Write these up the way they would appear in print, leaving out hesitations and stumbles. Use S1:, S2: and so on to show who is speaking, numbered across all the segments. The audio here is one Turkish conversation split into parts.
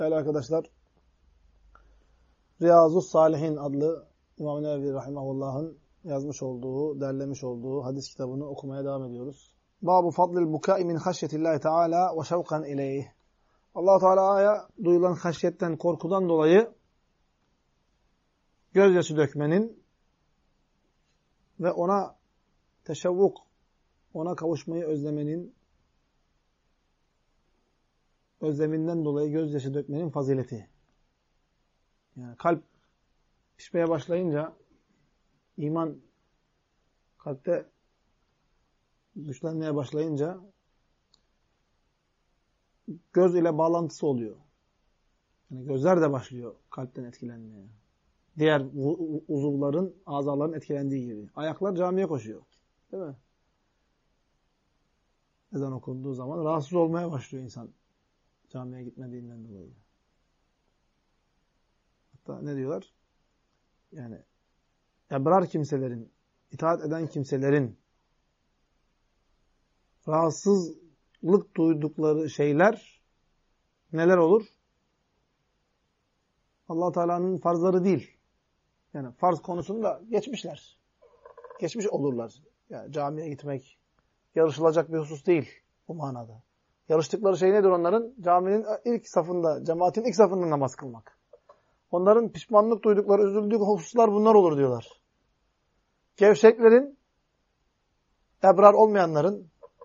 S1: Değerli arkadaşlar, Riyazu's-Salihin adlı İmam Nevevi Rahimahullah'ın yazmış olduğu, derlemiş olduğu hadis kitabını okumaya devam ediyoruz. Babu fadlil bukai min haşyetillahi teala ve şevkan ileyh. Allah-u Teala'ya duyulan haşyetten, korkudan dolayı gözyaşı dökmenin ve ona teşevvuk, ona kavuşmayı özleminden dolayı gözyaşı dökmenin fazileti. Yani kalp pişmeye başlayınca, iman kalpte güçlenmeye başlayınca göz ile bağlantısı oluyor. Yani gözler de başlıyor kalpten etkilenmeye. Diğer uzuvların, azaların etkilendiği gibi. Ayaklar camiye koşuyor. Değil mi? Ezan okunduğu zaman rahatsız olmaya başlıyor insan. Camiye gitmediğinden dolayı. Hatta ne diyorlar? Yani ebrar kimselerin, itaat eden kimselerin rahatsızlık duydukları şeyler neler olur? Allah Teala'nın farzları değil. Yani farz konusunda geçmişler. Geçmiş olurlar. Yani camiye gitmek yarışılacak bir husus değil bu manada. Yarıştıkları şey nedir onların? Caminin ilk safında, cemaatin ilk safında namaz kılmak. Onların pişmanlık duydukları, üzüldüğü hususlar bunlar olur diyorlar. Gevşeklerin, ebrar olmayanların,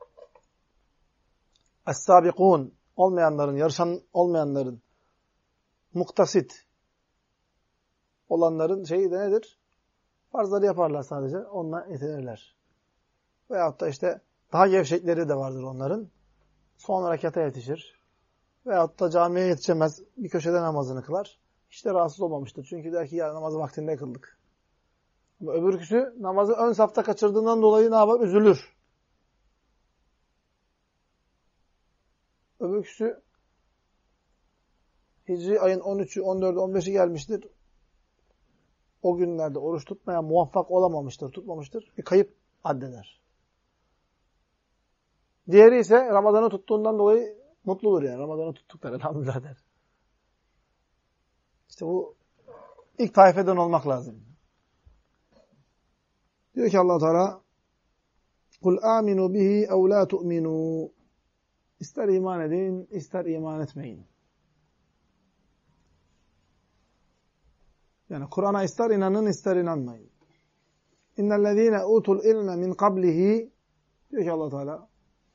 S1: es-sabikun olmayanların, yarışan olmayanların, muktasit olanların şeyi de nedir? Farzları yaparlar sadece. Onunla yetinirler. Veyahut da işte daha gevşekleri de vardır onların. Son rekata yetişir. Veyahut da camiye yetişemez. Bir köşede namazını kılar. Hiç de rahatsız olmamıştır. Çünkü der ki ya namazı vaktinde kıldık. Ama öbürküsü namazı ön safta kaçırdığından dolayı ne yapar? Üzülür. Öbürküsü Hicri ayın 13'ü, 14'ü, 15'i gelmiştir. O günlerde oruç tutmaya muvaffak olamamıştır, tutmamıştır. Bir kayıp addeder. Diğeri ise Ramazan'ı tuttuğundan dolayı mutludur yani. Ramazan'ı tuttuk der, elhamdülillah der. İşte bu ilk taifeden olmak lazım. Diyor ki Allah Teala "Kul aminu bihi ev la tu'minu." İster iman edin, ister iman etmeyin. Yani Kur'an'a ister inanın, ister inanmayın. İnnellezîne utul ilme min qablihi diyor ki Allah Teala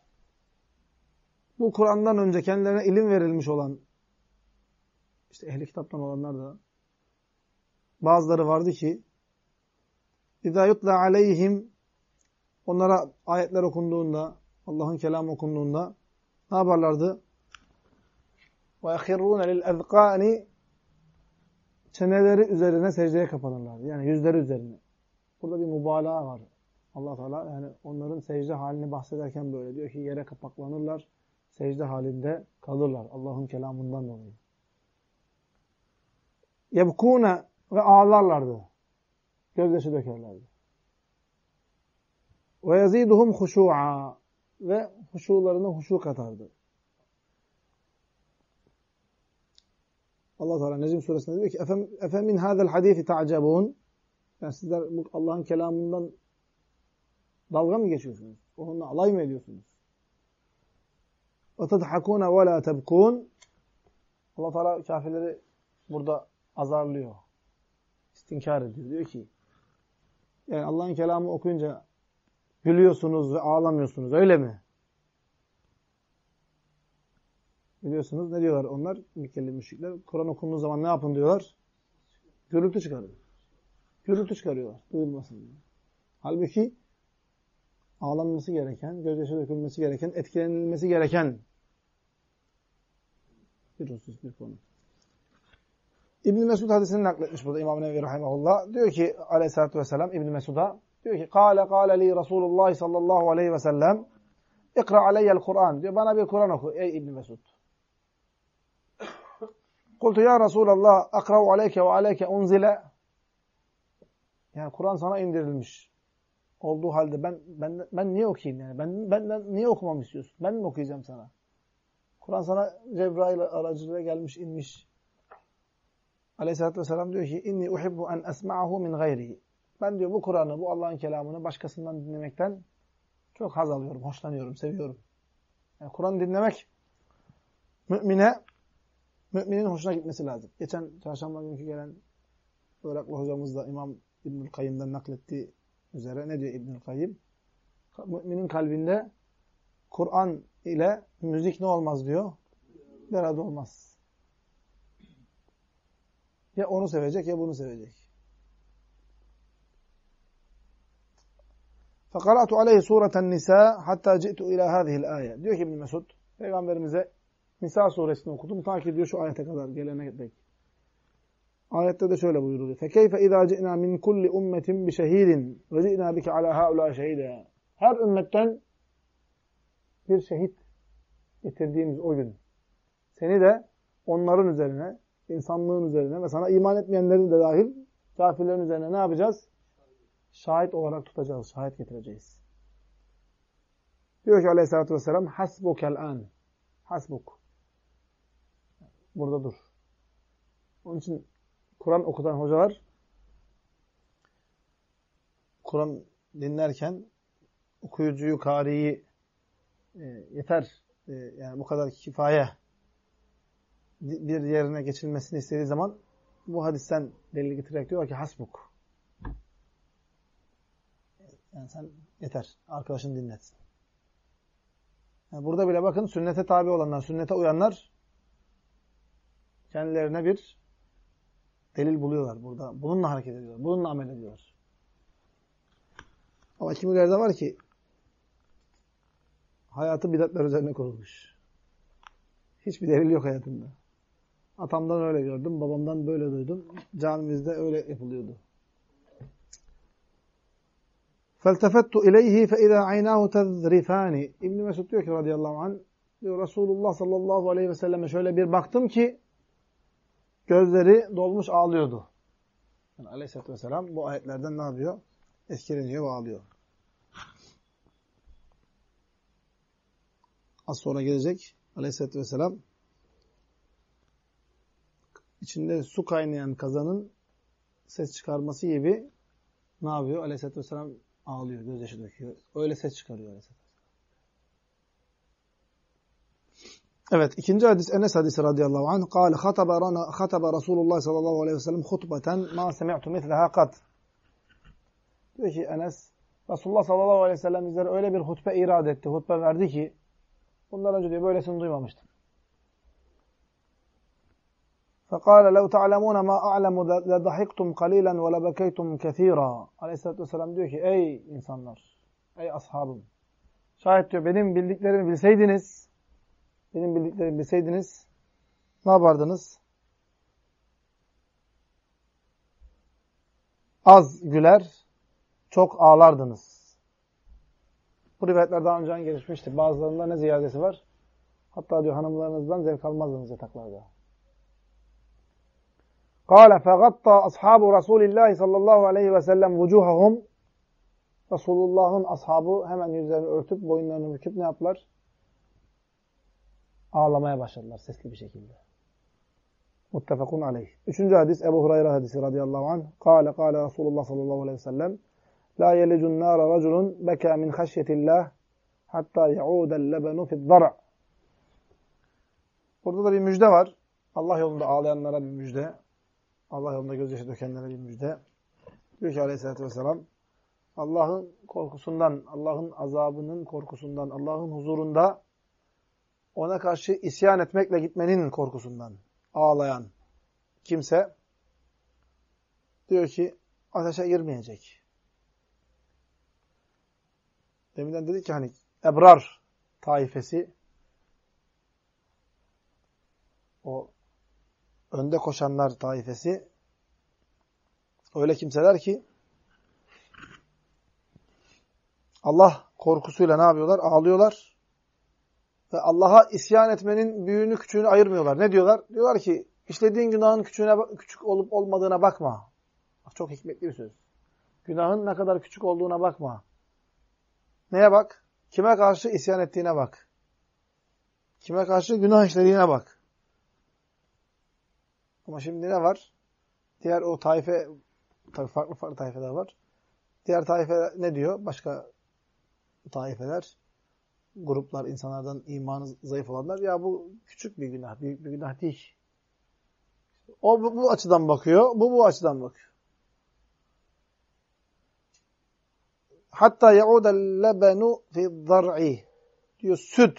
S1: bu Kur'an'dan önce kendilerine ilim verilmiş olan işte ehli kitaptan olanlar da bazıları vardı ki İzâ yutla aleyhim onlara ayetler okunduğunda, Allah'ın kelamı okunduğunda ne yaparlardı? Ve yahirrûne lil'ezqâni çeneleri üzerine secdeye kapanırlardı. Yani yüzleri üzerine. Burada bir mübalağa var. Allah Teala yani onların secde halini bahsederken böyle diyor ki yere kapaklanırlar, secde halinde kalırlar Allah'ın kelamından dolayı. Yebkûne ve ağlarlardı. Gözyaşı dökerlerdi. Ve yazîduhum huşû'a ve huşularına huşu katardı. Allah Teala Necm suresinde diyor ki Efe min hâzel hadîfi ta'cebûn. Yani sizler bu Allah'ın kelamından dalga mı geçiyorsunuz? Onunla alay mı ediyorsunuz? Ve tadhakûne ve lâ tebkûn. Allah Teala kafirleri burada azarlıyor. İstinkar ediyor. Diyor ki yani Allah'ın kelamı okuyunca gülüyorsunuz ve ağlamıyorsunuz. Öyle mi? Biliyorsunuz ne diyorlar onlar? Mekkeli müşrikler. Kur'an okunduğu zaman ne yapın diyorlar? Gürültü çıkarıyor. Gürültü çıkarıyorlar. Duyulmasın diye. Halbuki ağlanması gereken, gözyaşı dökülmesi gereken, etkilenilmesi gereken bir husus, bir konu. İbn-i Mesud hadisini nakletmiş burada İmam Nevevi Rahimahullah. Diyor ki aleyhissalatü vesselam İbn-i Mesud'a diyor ki Kâle li Resulullah sallallahu aleyhi ve sellem İkra aleyyel Kur'an. Diyor bana bir Kur'an oku ey İbn-i Mesud. Kultu ya Resulallah akra'u aleyke ve aleyke unzile. Yani Kur'an sana indirilmiş olduğu halde ben niye okuyayım yani? Benden niye okumamı istiyorsun? Ben mi okuyacağım sana? Kur'an sana Cebrail aracılığıyla gelmiş, inmiş. Aleyhisselatü Vesselam diyor ki inni uhibbu en esma'ahu min gayrihi. Ben diyor bu Kur'an'ı, bu Allah'ın kelamını başkasından dinlemekten çok haz alıyorum, hoşlanıyorum, seviyorum. Yani Kur'an'ı dinlemek müminin hoşuna gitmesi lazım. Geçen çarşamba günkü gelen Iraklı hocamız da İmam İbnül Kayyım'dan naklettiği üzere ne diyor İbnül Kayyım? Müminin kalbinde Kur'an ile müzik ne olmaz diyor? Bir arada olmaz. Ya onu sevecek ya bunu sevecek. فَقَرَأْتُ عَلَيْهِ سُورَةَ النِّسَاءِ حَتَّى جِئْتُ إِلَى هَذِهِ الْآيَةِ Diyor ki İbn Mesud, Peygamberimize Nisa suresini okudum. Ta ki diyor şu ayete kadar gelene dek. Ayette de şöyle buyuruluyor. فَكَيْفَ اِذَا جِئْنَا مِنْ كُلِّ اُمَّةٍ بِشَهِيدٍ وَجِئْنَا بِكَ عَلَى هَؤُلَاءِ شَهِيدًا Her ümmetten bir şehit getirdiğimiz o gün seni de onların üzerine, insanlığın üzerine ve sana iman etmeyenlerin de dahil kafirlerin üzerine ne yapacağız? Şahit olarak tutacağız, şahit getireceğiz. Diyor ki Aleyhisselatü Vesselam hasbukel an. Hasbuk. Burada dur. Onun için Kur'an okutan hocalar Kur'an dinlerken okuyucuyu, kariyi yeter, yani bu kadar kifaye bir yerine geçilmesini istediği zaman bu hadisten delil getirerek diyor ki hasbuk. Yani sen yeter, arkadaşını dinletsin. Yani burada bile bakın sünnete tabi olanlar, sünnete uyanlar kendilerine bir delil buluyorlar burada. Bununla hareket ediyorlar, bununla amel ediyorlar. Ama kimileri de var ki hayatı bidatlar üzerine kurulmuş. Hiçbir delil yok hayatında. Atamdan öyle gördüm, babamdan böyle duydum. Camimizde öyle yapılıyordu. فَالْتَفَتُّ اِلَيْهِ فَاِذَا عَيْنَاهُ تَذْرِفَانِ İbn-i Mesud diyor ki radıyallahu anh, diyor Resulullah sallallahu aleyhi ve selleme şöyle bir baktım ki gözleri dolmuş ağlıyordu. Yani aleyhissalatü vesselam bu ayetlerden ne yapıyor? Etkileniyor ve ağlıyor. Az sonra gelecek aleyhissalatü vesselam içinde su kaynayan kazanın ses çıkarması gibi ne yapıyor? Aleyhissalatü vesselam ağlıyor, gözyaşı döküyor. Öyle ses çıkarıyor aleyhissalatü vesselam. Evet, ikinci hadis Enes hadisi radıyallahu anh. Kâle hataba Resulullah sallallahu aleyhi ve sellem hutbeten ma semi'tu mitleha kat. Diyor ki Enes, Resulullah sallallahu aleyhi ve sellem bizlere öyle bir hutbe irad etti, hutbe verdi ki bundan önce diyor böylesini duymamıştım. فَقَالَ لَوْ تَعْلَمُونَ مَا أَعْلَمُ لَضَحِكْتُمْ قَلِيلًا وَلَبَكَيْتُمْ كَثِيرًا Aleyhisselatü diyor ki ey insanlar, ey ashabım, şayet diyor benim bildiklerimi bilseydiniz, ne yapardınız? Az güler, çok ağlardınız. Bu rivayetler daha önce gelişmişti. Bazılarında ne ziyadesi var? Hatta diyor hanımlarınızdan zevk almazdınız yataklarda. قال فغطى أصحاب رسول الله sallallahu aleyhi ve sellem vucuhahum. Resulullah'ın ashabı hemen yüzlerini örtüp boyunlarını büküp ne yaptılar? Ağlamaya başladılar sesli bir şekilde. Muttefakun aleyh. Üçüncü hadis Ebu Hureyre hadisi radıyallahu anh. Kâle Resulullah sallallahu aleyhi ve sellem La yelicun nâra raculun beka min haşyetillah hatta ya'udel lebenu fi'd-dar'. Burada da bir müjde var. Allah yolunda ağlayanlara bir müjde. Allah yolunda gözyaşı dökenlere bir müjde. Diyor ki aleyhissalatü vesselam Allah'ın korkusundan, Allah'ın azabının korkusundan, Allah'ın huzurunda ona karşı isyan etmekle gitmenin korkusundan ağlayan kimse diyor ki ateşe girmeyecek. Deminden dedik ki hani ebrar taifesi o önde koşanlar taifesi öyle kimseler ki Allah korkusuyla ne yapıyorlar? Ağlıyorlar. Ve Allah'a isyan etmenin büyüğünü küçüğünü ayırmıyorlar. Ne diyorlar? Diyorlar ki işlediğin günahın küçük olup olmadığına bakma. Çok hikmetli bir söz. Günahın ne kadar küçük olduğuna bakma. Neye bak? Kime karşı isyan ettiğine bak. Kime karşı? Günah işlediğine bak. Ama şimdi ne var? Diğer o taife, tabii farklı taifeler var. Diğer taife ne diyor? Başka taifeler, gruplar, insanlardan imanı zayıf olanlar. Ya bu küçük bir günah, büyük bir günah değil. O bu açıdan bakıyor, bu açıdan bakıyor. Hatta ya'udel lebenu fi zar'i diyor, süt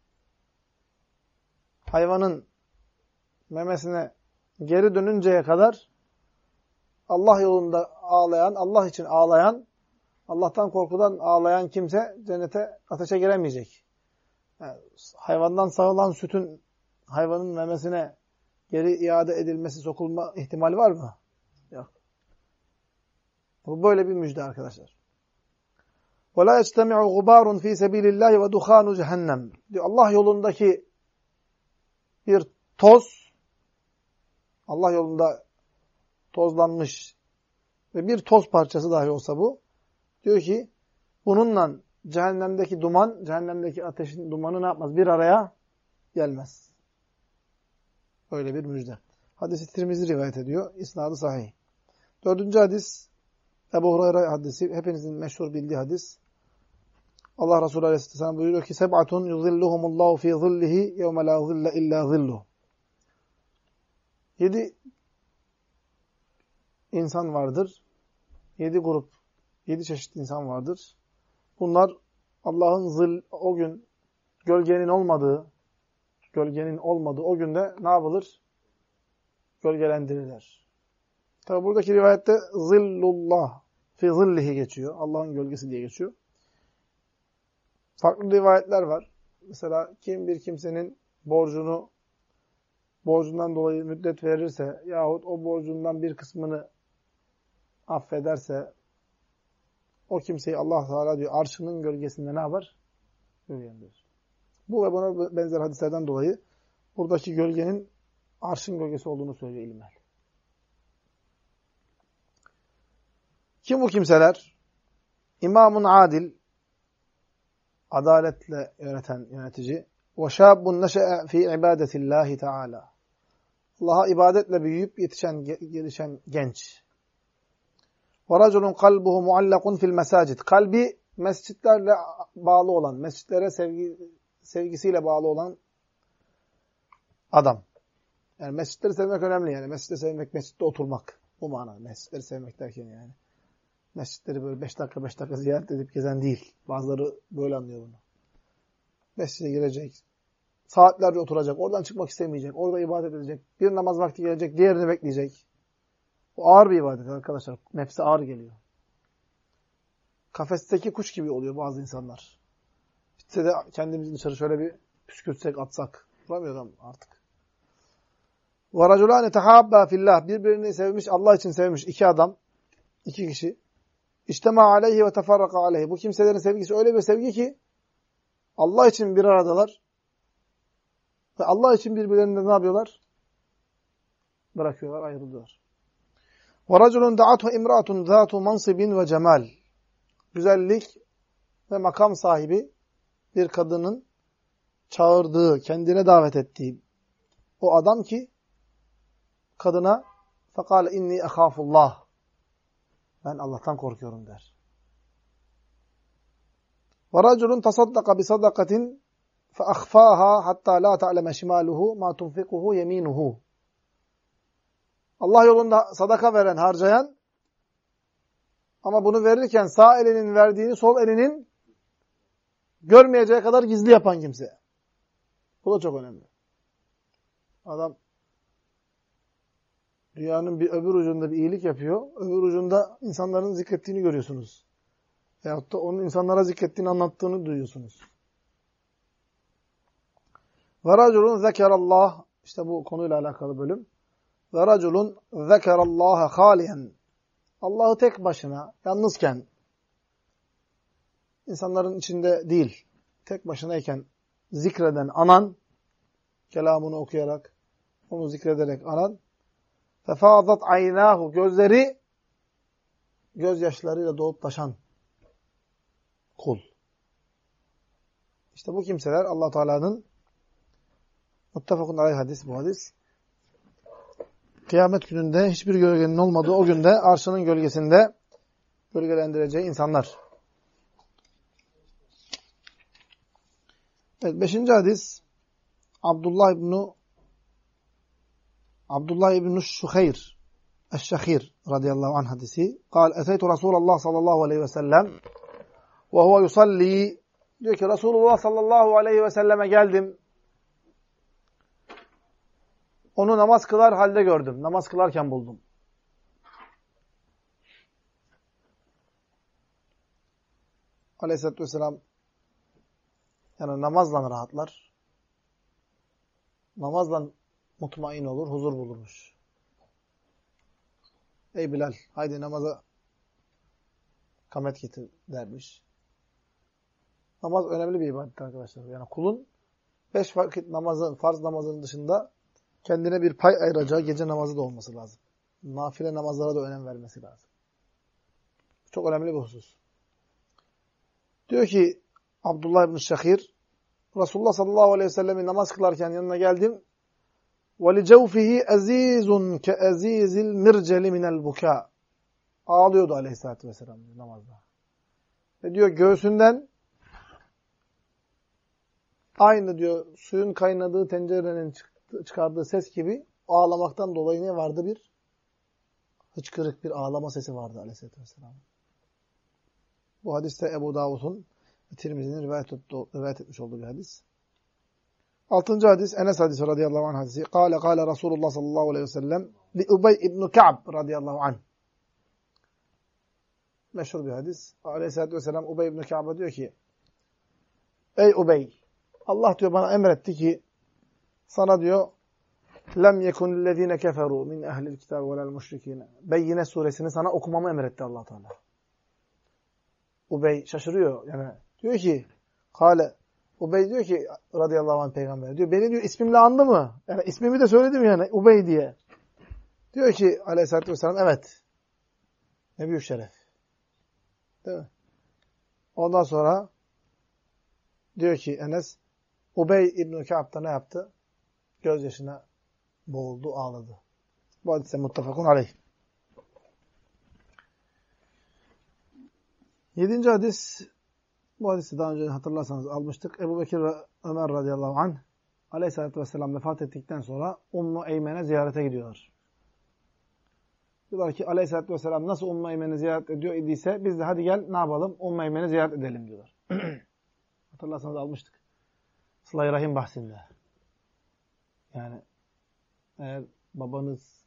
S1: hayvanın memesine geri dönünceye kadar Allah yolunda ağlayan, Allah için ağlayan, Allah'tan korkudan ağlayan kimse cennete, ateşe giremeyecek. Yani hayvandan sağılan sütün hayvanın memesine geri iade edilmesi, sokulma ihtimali var mı? Yok. Bu böyle bir müjde arkadaşlar. وَلَا يَجْتَمِعُ غُبَارٌ ف۪ي سَب۪يلِ اللّٰهِ وَدُخَانُ cehennem. Diyor, Allah yolundaki bir toz, Allah yolunda tozlanmış ve bir toz parçası dahi olsa bu, diyor ki bununla cehennemdeki duman, cehennemdeki ateşin dumanı ne yapmaz? Bir araya gelmez. Öyle bir müjde. Hadis-i Tirmizi rivayet ediyor. İsnadı sahih. 4. hadis Ebu Hureyre hadisi. Hepinizin meşhur bildiği hadis. Allah Resulü Aleyhisselam buyuruyor ki Seb'atun yuzilluhumullahu fi zillihi yevme la zille illa zilluh. 7 insan vardır. 7 grup, 7 çeşit insan vardır. Bunlar Allah'ın o gün gölgenin olmadığı o günde ne yapılır? Gölgelendirilir. Tabi buradaki rivayette zillullah fi zillihi geçiyor. Allah'ın gölgesi diye geçiyor. Farklı rivayetler var. Mesela bir kimsenin borcundan dolayı müddet verirse yahut o borcundan bir kısmını affederse o kimseyi Allah Teala diyor arşının gölgesinde ne yapar? Gölgelendirir. Bu ve buna benzer hadislerden dolayı buradaki gölgenin arşın gölgesi olduğunu söylüyor ilim ehli. Kim bu kimseler? İmamun adil, adaletle yönetici. وَشَابٌ نَشَأَ ف۪ي عِبَادَةِ اللّٰهِ Teala. Allah'a ibadetle büyüyüp gelişen genç. وَرَجُلٌ قَلْبُهُ مُعَلَّقٌ فِي الْمَسَاجِدِ. Kalbi mescitlerle bağlı olan, mescitlere sevgisiyle bağlı olan adam. Yani mescitleri sevmek önemli yani. Mescitte sevmek, mescitte oturmak. Bu manada. Mescitleri sevmek derken yani. Mescitleri böyle 5 dakika ziyaret edip gezen değil. Bazıları böyle anlıyor bunu. Mescide girecek. Saatlerce oturacak. Oradan çıkmak istemeyecek. Orada ibadet edecek. Bir namaz vakti gelecek. Diğerini bekleyecek. O ağır bir ibadet arkadaşlar. Nefse ağır geliyor. Kafesteki kuş gibi oluyor bazı insanlar. Bitse de kendimizi dışarı şöyle bir püskürtsek, atsak. Duramıyor adam artık. وَرَجُلَانِ تَحَابَّا فِي اللّٰهِ. Birbirini sevmiş, Allah için sevmiş 2 adam, 2 kişi. İçtemâ aleyhi ve teferraka aleyhi. Bu kimselerin sevgisi öyle bir sevgi ki Allah için bir aradalar. Ve Allah için birbirlerinden ne yapıyorlar? Bırakıyorlar, ayrılıyorlar. وَرَجُلٌ دَعَتْهُ اِمْرَأَةٌ ذَاتُ مَنْصِبٍ وَجَمَالٍ. Güzellik ve makam sahibi bir kadının çağırdığı, kendine davet ettiği o adam ki kadına فَقَالَ اِنِّي اَخَافُ اللّٰهِ. Ben Allah'tan korkuyorum der. وَرَجُلٌ تَصَدَّقَ بِصَدَقَةٍ فَأَخْفَاهَا حَتَّى لَا تَعْلَمَ شِمَالُهُ مَا تُنْفِقُهُ يَمِينُهُ. Allah yolunda sadaka veren, harcayan ama bunu verirken sağ elinin verdiğini sol elinin görmeyeceği kadar gizli yapan kimse. Bu da çok önemli. Adam dünyanın bir öbür ucunda bir iyilik yapıyor. Öbür ucunda insanların zikrettiğini görüyorsunuz. Veyahut da onun insanlara zikrettiğini anlattığını duyuyorsunuz. وَرَجُلٌ ذَكَرَ اللّٰهِ. İşte bu konuyla alakalı bölüm. وَرَجُلٌ ذَكَرَ اللّٰهَ خَالِيًا. Allah'ı tek başına, yalnızken, insanların içinde değil, tek başınayken zikreden, anan, kelamını okuyarak, onu zikrederek anan, فَفَاضَتْ عَيْنَاهُ. Gözleri, gözyaşlarıyla dolup taşan kul. İşte bu kimseler Allah Teala'nın Muttefakun aleyh hadis bu hadis. Kıyamet gününde hiçbir gölgenin olmadığı o günde arşının gölgesinde gölgelendireceği insanlar. Evet, 5. hadis Abdullah ibn Şuheyr Eşşehir radıyallahu anh hadisi. Kal eteytu Resulullah sallallahu aleyhi ve sellem ve huve yusalli. Diyor ki Resulullah sallallahu aleyhi ve selleme geldim. Onu namaz kılar halde gördüm. Namaz kılarken buldum. Aleyhisselatü vesselam yani namazla rahatlar. Namazla mutmain olur, huzur bulurmuş. Ey Bilal, haydi namaza kamet getir dermiş. Namaz önemli bir ibadet arkadaşlar. Yani kulun 5 vakit namazın, farz namazının dışında kendine bir pay ayıracağı gece namazı da olması lazım. Nafile namazlara da önem vermesi lazım. Çok önemli bir husus. Diyor ki Abdullah ibn Şahir, Resulullah sallallahu aleyhi ve sellem'in namaz kılarken yanına geldim. وَلِجَوْفِهِ اَز۪يزٌ كَاَز۪يزِ الْمِرْجَلِ مِنَ الْبُكَى. Ağlıyordu aleyhissalatü vesselam namazda. Ve diyor göğsünden aynı diyor suyun kaynadığı tencerenin çıkardığı ses gibi ağlamaktan dolayı ne vardı? Bir hıçkırık, bir ağlama sesi vardı aleyhissalatü vesselam. Bu hadiste Ebu Davud'un ve Tirmizi'nin rivayet etmiş olduğu bir hadis. 6. hadis Enes hadisi radıyallahu anh hadisi. Kâle Resulullah sallallahu aleyhi ve sellem li Ubey ibn Ka'b radıyallahu anh. Meşhur bir hadis. Aleyhisselatü vesselam Ubey ibn Ka'b'a diyor ki ey Ubey, Allah diyor bana emretti ki sana diyor lem yekun lezine keferu min ehlil kitab velel müşrikine. Beyyine suresini sana okumamı emretti Allah Teala. Ubey şaşırıyor yani. Diyor ki Ubey diyor ki radıyallahu anh peygamber diyor beni diyor ismimle andı mı? Yani ismimi de söyledim yani Ubey diye. Diyor ki aleyhissalatü vesselam evet. Ne büyük şeref. Değil mi? Ondan sonra diyor ki Enes Ubey İbn-i Ka'b da ne yaptı? Gözyaşına boğuldu, ağladı. Bu hadise muttefakun aleyh. 7. hadis. Bu hadisi daha önce hatırlarsanız almıştık. Ebu Bekir ve Ömer radıyallahu anh aleyhissalatü vesselam vefat ettikten sonra Ummu Eymen'e ziyarete gidiyorlar. Diyorlar ki aleyhissalatü vesselam nasıl Ummu Eymen'i ziyaret ediyor idiyse biz de hadi gel ne yapalım? Ummu Eymen'i ziyaret edelim diyorlar. Hatırlarsanız almıştık. Sıla-i Rahim bahsinde. Yani eğer babanızın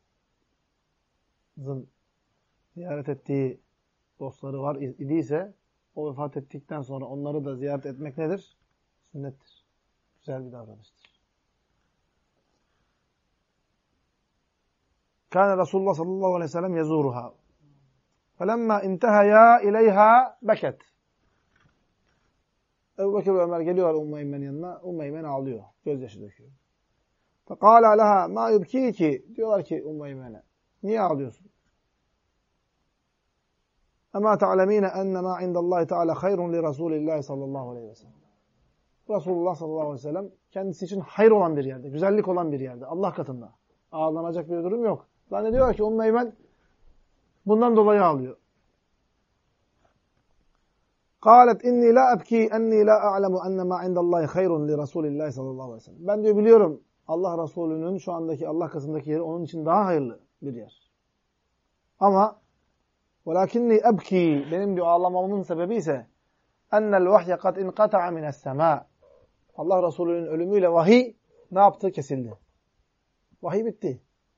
S1: ziyaret ettiği dostları var idiyse o vefat ettikten sonra onları da ziyaret etmek nedir? Sünnettir. Güzel bir davranıştır. Kâne Resulullah sallallahu aleyhi ve sellem yezuruha. Felemma intehaya ileyha beket. Ebu Bekir ve Ömer geliyorlar Ummu Eymen'in yanına. Ummu Eymen ağlıyor. Gözyaşı döküyor. Fekâle leha mâ yubkîki. Diyorlar ki Ummu Eymen'e. Niye ağlıyorsun? Ama ta'lemine enne ma indallahi teala hayrun li Rasulillahi sallallahu aleyhi ve sellem. Resulullah sallallahu aleyhi ve sellem kendisi için hayır olan bir yerde, güzellik olan bir yerde, Allah katında. Ağlanacak bir durum yok. Zannediyor ki Ummu Eymen bundan dolayı ağlıyor. Kâlet inni la ebki enni la a'lemu enne ma indallahi hayrun li Rasulillahi sallallahu aleyhi ve sellem. Ben diyor biliyorum Allah Resulü'nün şu andaki Allah katındaki yeri onun için daha hayırlı bir yer. Ama وَلَكِنِّي أَبْكِي benim diyor ağlamamın sebebi ise اَنَّ الْوَحْيَ قَدْ اِنْقَطَعَ مِنَ السَّمَاءِ Allah Resulü'nün ölümüyle vahiy ne yaptı? Kesildi. Vahiy bitti.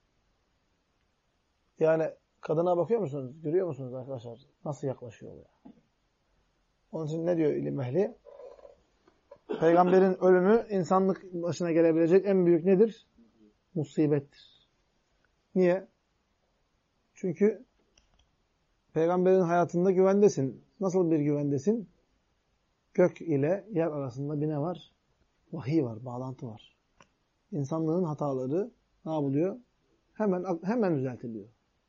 S1: Yani kadına bakıyor musunuz? Görüyor musunuz arkadaşlar? Nasıl yaklaşıyor ya? Onun için ne diyor ilim ehli? Peygamberin ölümü insanlık başına gelebilecek en büyük nedir? Musibettir. Niye? Çünkü Peygamberin hayatında güvendesin. Nasıl bir güvendesin? Gök ile yer arasında bir ne var? Vahiy var, bağlantı var. İnsanlığın hataları ne yapılıyor? Hemen düzeltiliyor.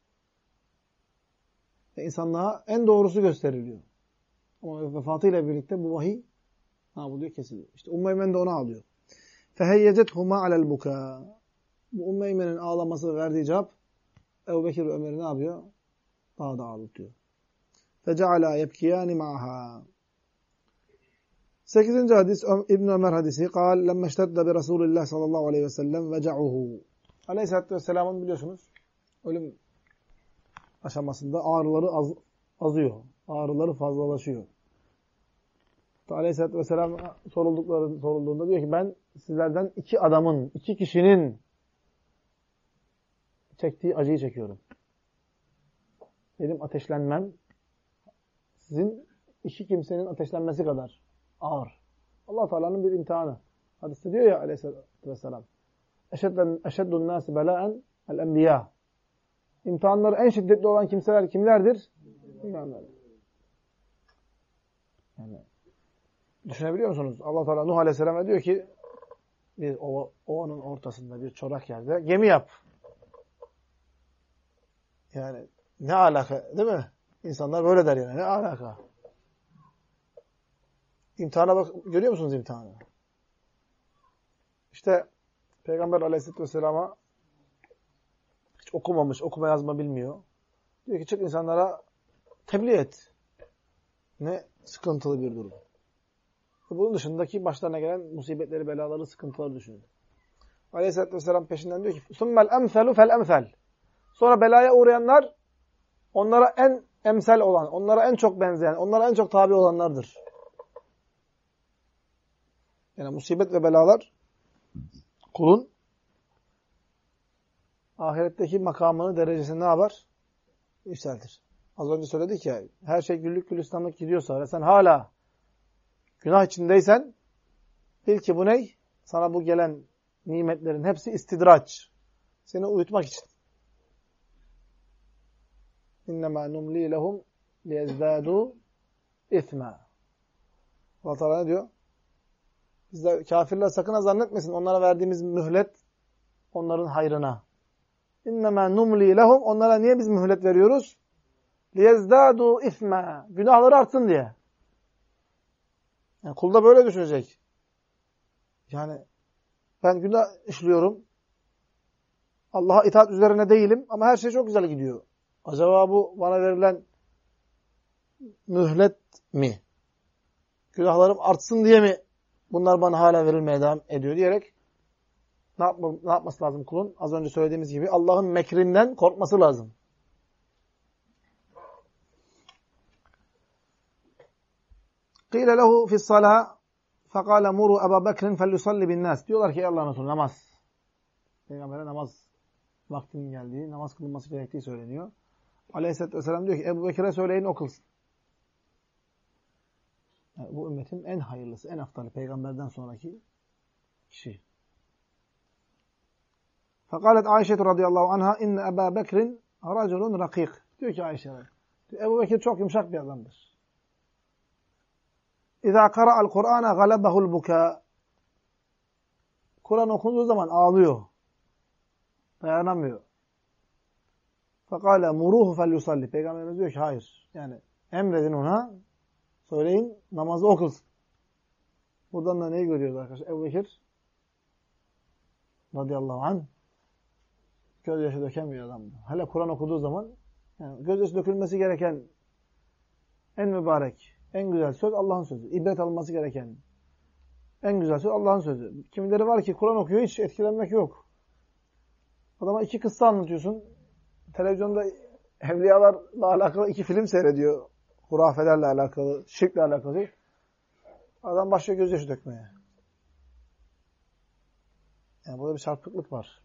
S1: İnsanlığa en doğrusu gösteriliyor. Ama vefatıyla birlikte bu vahiy ne yapılıyor? Kesiliyor. İşte Ummu Eymen de onu alıyor. فَهَيَّجَتْهُمَا عَلَى الْبُكَى. Bu Ümmü Eymen'in ağlaması verdiği cevap Ebu Bekir ve Ömer'i ne yapıyor? Daha da ağlatıyor. فَجَعَلَا يَبْكِيَانِ مَعَهَا. 8. hadis İbn Ömer hadisi. قال لَمَّا اشْتَدَّ بِرَسُولِ اللّٰهِ sallallahu aleyhi ve sellem vecahu. Aleyhisselatü Vesselam'ın biliyorsunuz ölüm aşamasında ağrıları azıyor. Ağrıları fazlalaşıyor. Aleyhisselatü Vesselam sorulduğunda diyor ki ben sizlerden iki kişinin çektiği acıyı çekiyorum. Benim ateşlenmem sizin iki kimsenin ateşlenmesi kadar ağır. Allah Teala'nın bir imtihanı. Hadiste diyor ya Aleyhisselatü Vesselam eşeddun nâsi belâen el-enbiyâ. İmtihanları en şiddetli olan kimseler kimlerdir? Peygamberler. Yani düşünebiliyor musunuz? Allah Teala Nuh Aleyhisselam'a diyor ki bir ovanın ortasında bir çorak yerde gemi yap. Yani ne alaka değil mi? İnsanlar böyle der yani. Ne alaka? İmtihana bak, görüyor musunuz imtihanı? İşte Peygamber Aleyhisselatü Vesselam'a hiç okumamış, okuma yazma bilmiyor. Diyor ki çık insanlara tebliğ et. Ne sıkıntılı bir durum. Bunun dışındaki başlarına gelen musibetleri, belaları, sıkıntıları düşünün. Aleyhisselatü Vesselam peşinden diyor ki ثُمَّ الْاَمْثَلُ فَالْاَمْثَلُ. Sonra belaya uğrayanlar onlara en emsal olan, onlara en çok benzeyen, onlara en çok tabi olanlardır. Yani musibet ve belalar kulun ahiretteki makamını, derecesini ne yapar? Yükseltir. Az önce söyledik ya, her şey güllük gülistanlık gidiyorsa ve sen hala günah içindeysen bil ki bu ne? Sana bu gelen nimetlerin hepsi istidraç. Seni uyutmak için. İnnemâ numlî lehum liyezdâdû ithmâ. Allah Teala ne diyor? Kafirler sakın ha zannetmesin. Onlara verdiğimiz mühlet onların hayrına. İnnemâ numlî lehum. Onlara niye biz mühlet veriyoruz? Liyezdâdû ithmâ. Günahları artsın diye. Yani kul da böyle düşünecek. Yani ben günah işliyorum. Allah'a itaat üzerine değilim ama her şey çok güzel gidiyor. Acaba bu bana verilen mühlet mi? Günahlarım artsın diye mi bunlar bana hala verilmeye devam ediyor diyerek ne yapması lazım kulun? Az önce söylediğimiz gibi Allah'ın mekrinden korkması lazım. قِيلَ لَهُ فِي الصَّلَاةِ فَقَالَ مُرُوا أَبَا بَكْرٍ فَلْيُصَلِّ بِالنَّاسِ. Diyorlar ki ey Allah'ın Resulü namaz. Peygamber'e namaz vaktinin geldiği, namaz kılınması gerektiği söyleniyor. Aleyhisselatü Vesselam diyor ki Ebu Bekir'e söyleyin o kılsın. Yani bu ümmetin en hayırlısı, en aftalı peygamberden sonraki kişi. Fekalet Ayşe radıyallahu anha inne Ebu Bekir'in raculun rakik. Diyor ki Ayşe, Ebu Bekir çok yumuşak bir adamdır. İzâ kara'al Kur'âne galebehul bukâ. Kur'an okunduğu zaman ağlıyor. Dayanamıyor. Fekâle muruhu fel yusalli. Peygamberimiz diyor ki hayır. Yani emredin ona, söyleyin namazı okulsun. Buradan da neyi görüyoruz arkadaşlar? Ebu Bekir radıyallahu anh gözyaşı döken bir adamdı. Hele Kur'an okuduğu zaman yani gözyaşı dökülmesi gereken en mübarek, en güzel söz Allah'ın sözü. İbret alınması gereken en güzel söz Allah'ın sözü. Kimileri var ki Kur'an okuyor, hiç etkilenmek yok. Adama iki kıssa anlatıyorsun. Televizyonda evliyalarla alakalı iki film seyrediyor. Hurafelerle alakalı, şirkle alakalı. Adam başlıyor gözyaşı dökmeye. Yani burada bir çarpıklık var.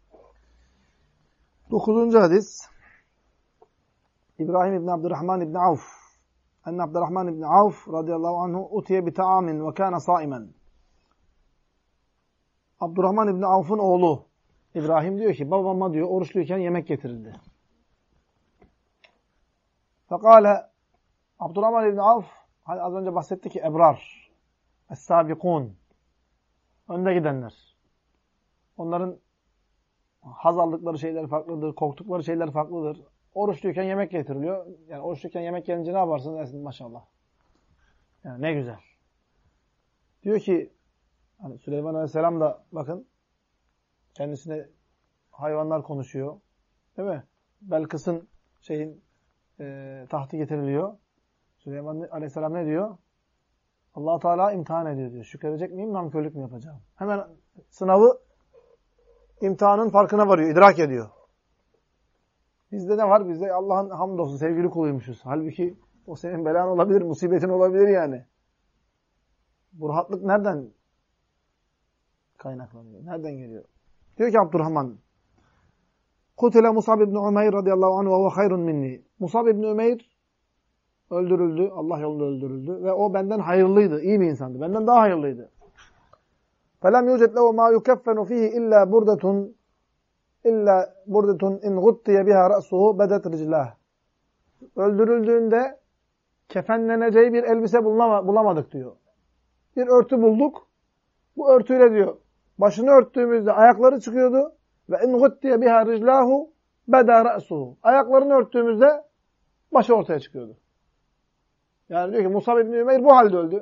S1: 9. hadis. İbrahim İbni Abdurrahman İbni Avf. Enne Abdurrahman İbni Avf radıyallahu anhu utiye bi ta'amin ve kana saimen. Abdurrahman İbni Avf'ın oğlu İbrahim diyor ki babama diyor oruçluyken yemek getirildi. Fekale Abdurrahman İbni Avf hani az önce bahsetti ki ebrar, es-sabikun, önde gidenler. Onların haz aldıkları şeyler farklıdır, korktukları şeyler farklıdır. Oruçluyken yemek getiriliyor. Yani oruçluyken yemek gelince ne yaparsın dersin maşallah. Yani ne güzel. Diyor ki Hani Süleyman Aleyhisselam da bakın kendisine hayvanlar konuşuyor. Değil mi? Belkıs'ın tahtı getiriliyor. Süleyman Aleyhisselam ne diyor? Allah Teala imtihan ediyor diyor. Şükredecek miyim, nankörlük mü yapacağım? Hemen sınavı, imtihanın farkına varıyor, idrak ediyor. Bizde ne var? Bizde Allah'ın hamdolsun sevgili kuluymuşuz. Halbuki o senin belan olabilir, musibetin olabilir yani. Bu rahatlık nereden kaynaklanıyor? Nereden geliyor? Diyor ki Abdurrahman, Kutile Musab ibn Umeyr radıyallahu anh ve huve hayrun minni. Musab ibn Umeyr öldürüldü. Allah yolunda öldürüldü. Ve o benden hayırlıydı. İyi bir insandı. Benden daha hayırlıydı. فَلَمْ يُوجَدْ لَهُ مَا يُكَفَّنُ ف۪يهِ اِلَّا بُرْدَةٌ اِنْ غُطِّيَ بِهَا رَأْسُهُ بَدَتْ رِجْلَهِ. Öldürüldüğünde kefenleneceği bir elbise bulamadık diyor. Bir örtü bulduk. Bu örtüyle diyor, başını örttüğümüzde ayakları çıkıyordu. Ve in guttiye biha riclahu beda ra'suhu. Ayaklarını örttüğümüzde başı ortaya çıkıyordu. Yani diyor ki Musab ibn Ümeyr bu halde öldü.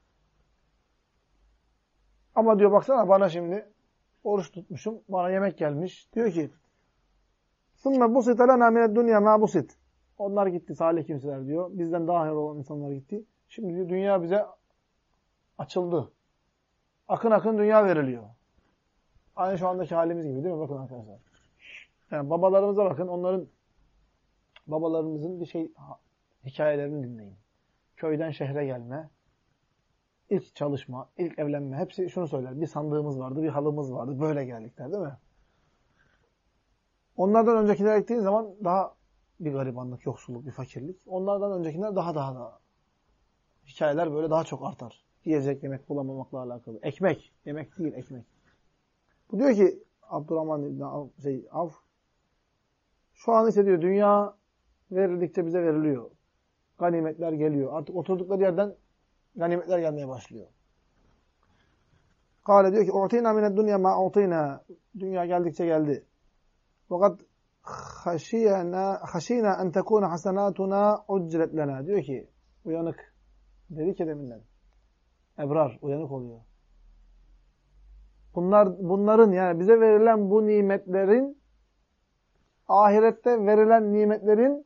S1: Ama diyor baksana bana şimdi oruç tutmuşum. Bana yemek gelmiş. Diyor ki ثُمَّ بُسِتَ لَنَا مِنَ الدُّنْيَا مَا بُسِتْ. Onlar gitti, salih kimseler diyor. Bizden daha hayırlı olan insanlar gitti. Şimdi diyor, dünya bize açıldı. Akın akın dünya veriliyor. Aynı şu andaki halimiz gibi değil mi? Bakın arkadaşlar. Yani babalarımıza bakın. Babalarımızın hikayelerini dinleyin. Köyden şehre gelme, ilk çalışma, ilk evlenme. Hepsi şunu söyler. Bir sandığımız vardı, bir halımız vardı. Böyle geldik der değil mi? Onlardan öncekiler gittiğin zaman daha bir garibanlık, yoksulluk, bir fakirlik. Onlardan öncekiler daha hikayeler böyle daha çok artar. Yiyecek, yemek bulamamakla alakalı. Ekmek. Yemek değil, ekmek. Bu diyor ki Abdurrahman İbni Avf şu an ise diyor dünya verildikçe bize veriliyor. Ganimetler geliyor. Artık oturdukları yerden ganimetler gelmeye başlıyor. Kale diyor ki u'tina mined dunya ma u'tina. Dünya geldikçe geldi. Fakat haşina en tekuna hasenatuna ucret lena. Diyor ki uyanık. Dedi ki deminden. Ebrar uyanık oluyor. Bunların yani bize verilen bu nimetlerin ahirette verilen nimetlerin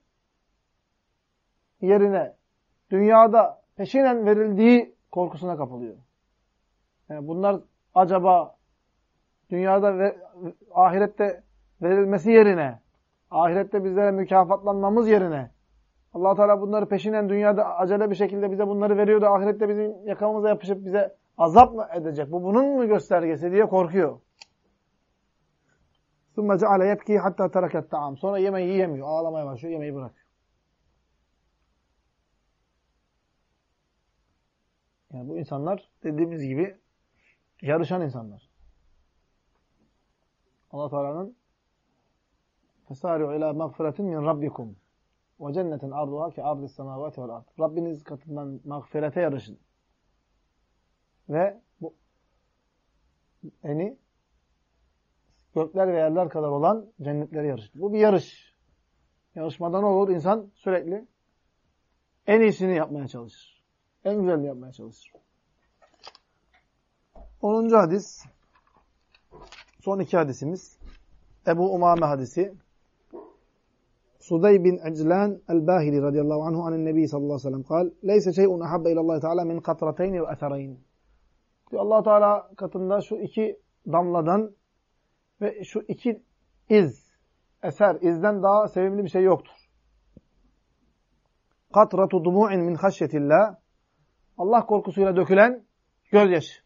S1: yerine dünyada peşinen verildiği korkusuna kapılıyor. Yani bunlar acaba dünyada ve ahirette verilmesi yerine, ahirette bizlere mükafatlanmamız yerine Allah Teala bunları peşinen dünyada acele bir şekilde bize bunları veriyor da ahirette bizim yakamıza yapışıp bize azap mı edecek? Bu bunun mu göstergesi diye korkuyor. ثُمَّ جَعَلَ يَبْكِي حَتَّى تَرَكَ الطَّعَامِ. Sonra yemeği yiyemiyor. Ağlamaya başlıyor. Yemeği bırakıyor. Yani bu insanlar dediğimiz gibi yarışan insanlar. Allah Teala'nın فَسَارِعُ اِلَى مَغْفِرَةٍ مِنْ رَبِّكُمْ وَجَنَّةٍ عَرْضُهَا كَعَرْضِ السَّمَاوَاتِ وَالْأَرْضِ. Rabbiniz katından mağfirete yarışın. Ve bu gökler ve yerler kadar olan cennetlere yarışın. Bu bir yarış. Yarışmada ne olur? İnsan sürekli en iyisini yapmaya çalışır. En güzelini yapmaya çalışır. 10. hadis. Son 2 hadisimiz. Ebu Umame hadisi. Suday bin Eclan el-Bahili radıyallahu anhu anin nebi sallallahu aleyhi ve sellem kal. Leyse şey'un ahabbe ilallahi teala min katrateyn ve ethereyn. Allah Teala katında şu 2 damladan ve şu 2 izden daha sevimli bir şey yoktur. Katratu dumu'in min haşyetillah. Allah korkusuyla dökülen gözyaşı.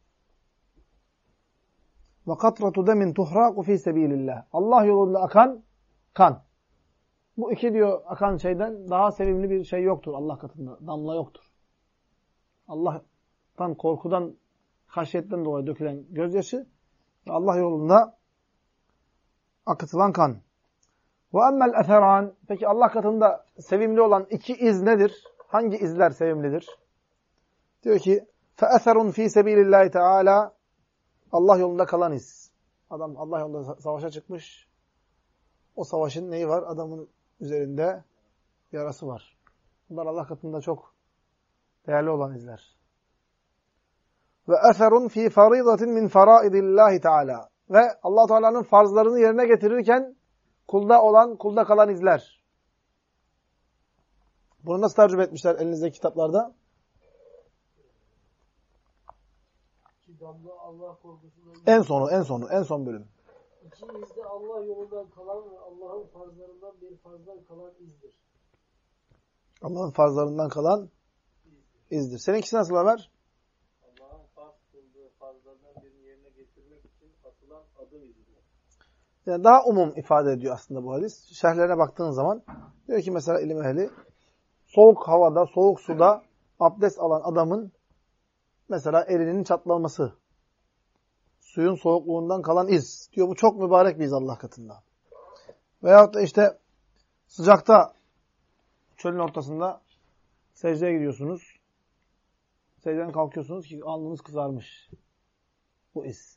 S1: Ve katratu demin tuhraku fi sebilillah. Allah yolunda akan kan. Bu 2 diyor akan şeyden daha sevimli bir şey yoktur Allah katında. Damla yoktur. Allah'tan korkudan, haşyetten dolayı dökülen gözyaşı ve Allah yolunda akıtılan kan. Ve emmel etheran. Peki Allah katında sevimli olan 2 iz nedir? Hangi izler sevimlidir? Diyor ki فَأَثَرٌ ف۪ي سَب۪يلِ اللّٰهِ تَعَالَى. Allah yolunda kalan iz. Adam Allah yolunda savaşa çıkmış. O savaşın neyi var? Adamın üzerinde yarası var. Bunlar Allah katında çok değerli olan izler. ve eserun fi faridatin min faraidillahi Teala. Ve Allah Teala'nın farzlarını yerine getirirken kulda kalan izler. Bunu nasıl tercüme etmişler elinizdeki kitaplarda? En son bölüm.
S2: İki iz de Allah yolundan kalan ve Allah'ın farzlarından bir farzdan kalan izdir.
S1: Allah'ın farzlarından kalan izdir. Seninkisi nasıl Ömer?
S3: Allah'ın farz kıldığı farzlardan birini yerine getirmek için atılan adım izidir.
S1: Yani daha umum ifade ediyor aslında bu hadis. Şerhlerine baktığın zaman diyor ki mesela ilim ehli soğuk havada, soğuk suda abdest alan adamın mesela elinin çatlaması, suyun soğukluğundan kalan iz. Diyor bu çok mübarek bir iz Allah katında. Veyahut da işte sıcakta çölün ortasında secdeye gidiyorsunuz. Secdeden kalkıyorsunuz ki alnınız kızarmış. Bu iz.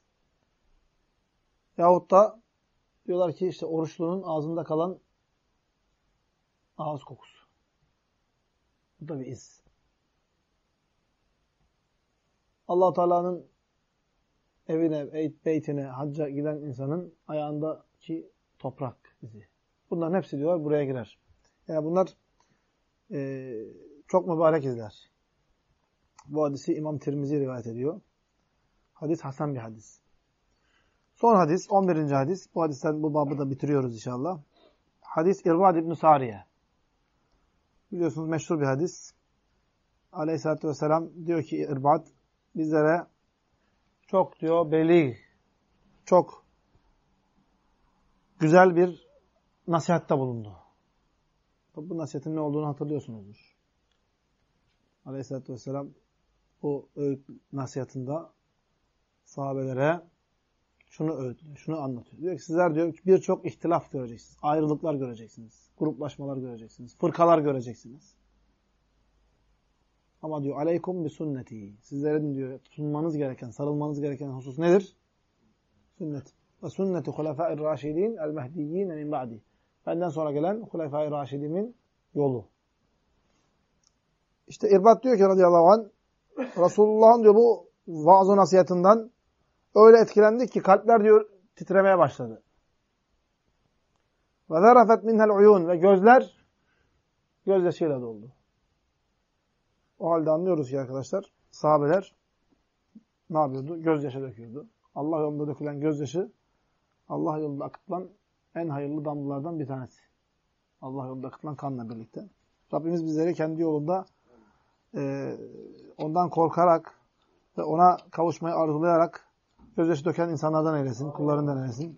S1: Yahut da diyorlar ki işte oruçlunun ağzında kalan ağız kokusu. Bu da bir iz. Allah Teala'nın evine, beytine, hacca giden insanın ayağındaki toprak izi. Bunların hepsi diyorlar buraya girer. Yani bunlar çok mübarek izler. Bu hadisi İmam Tirmizi rivayet ediyor. Hadis hasen bir hadis. Son hadis, 11. hadis. Bu hadisten bu babı da bitiriyoruz inşallah. Hadis İrbad İbn-i Sariye. Biliyorsunuz meşhur bir hadis. Aleyhisselatü Vesselam diyor ki İrbad bizlere çok diyor belîg, çok güzel bir nasihatte bulundu. Bu nasihatin ne olduğunu hatırlıyorsunuzdur. Aleyhisselatü Vesselam bu öğüt nasihatında sahabelere şunu öğütlüyor, şunu anlatıyor. Diyor ki sizler diyor birçok ihtilaf göreceksiniz. Ayrılıklar göreceksiniz. Gruplaşmalar göreceksiniz. Fırkalar göreceksiniz. Ama diyor aleykum bi sünneti. Sizlerin diyor tutunmanız gereken, sarılmanız gereken husus nedir? Sünnet. Ve sünneti hulefâir râşidîn el mehdiyyin min ba'di. Benden sonra gelen hulefâir râşidimin yolu. İşte İrbad diyor ki radıyallahu anh Resulullah'ın diyor bu vaaz-ı nasihatından öyle etkilendik ki kalpler diyor titremeye başladı. Ve zarafet minhel uyun ve gözler gözyaşıyla doldu. O halde anlıyoruz ki arkadaşlar sahabeler ne yapıyordu? Gözyaşı döküyordu. Allah yolunda dökülen gözyaşı Allah yolunda akıtılan en hayırlı damlalardan bir tanesi. Allah yolunda akıtılan kanla birlikte. Rabbimiz bizleri kendi yolunda ondan korkarak ve ona kavuşmayı arzulayarak gözyaşı döken insanlardan eylesin, kullarından eylesin.